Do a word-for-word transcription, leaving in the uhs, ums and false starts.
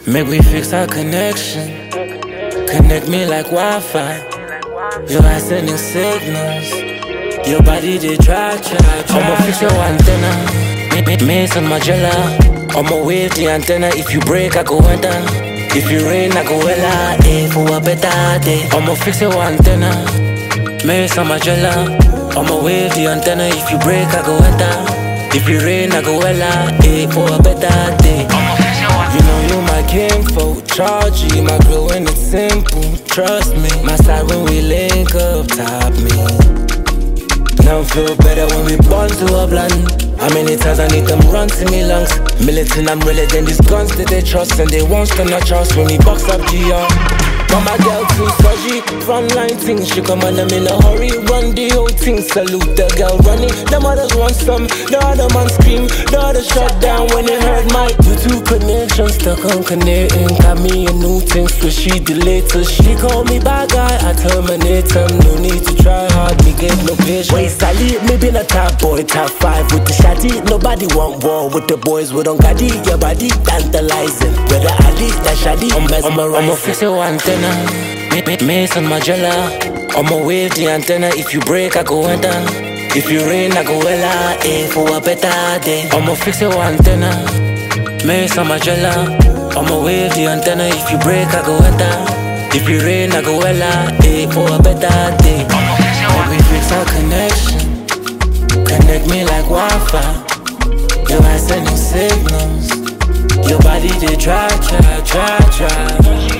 Make we fix our connection. Connect me like Wi-Fi. You are sending signals. Your body they try, try, try. I'ma fix your antenna. Mason Magella. I'ma wave the antenna. If you break, I go enter. If you rain, I go ella. Eh, for a better day. I'ma fix your antenna. Mason Magella. I'ma wave the antenna. If you break, I go enter. If you rain, I go ella. Eh, for a better day. You know you my kinfolk, charge you, my girl when it's simple. Trust me, my side when we link up, top me. Now feel better when we bond to a blunt. How many times I need them run to me lungs? Militant, I'm really than these guns that they trust, and they won't stand a trust when we box up G R. But my girl too surgy, frontline things. She come on them in a hurry, run the whole thing. Salute the girl running. Them others want some, the other man scream, the other shut down when they heard my YouTube connection stuck on connecting. Got me a new thing, so she delayed till she called me bad guy. I terminate them, no need to try hard, me get no patience. Wait, Sally, me been a top boy, top five with the shotty. Nobody want war with the boys, we don't got it. Your body tantalizing, whether I leave that shotty, I'm mesmerizing. I'ma fix your antenna. Mason Magella. I'ma wave the antenna. If you break, I go enter. If you rain, I go ella. Eh, for a better day. I'ma fix your antenna. Mason Magella. I'ma wave the antenna. If you break, I go enter. If you rain, I go ella. Eh, for a better day. Make we fix our connection. Connect me like Wi-Fi. You are sending signals. Your body they try, try, try, try.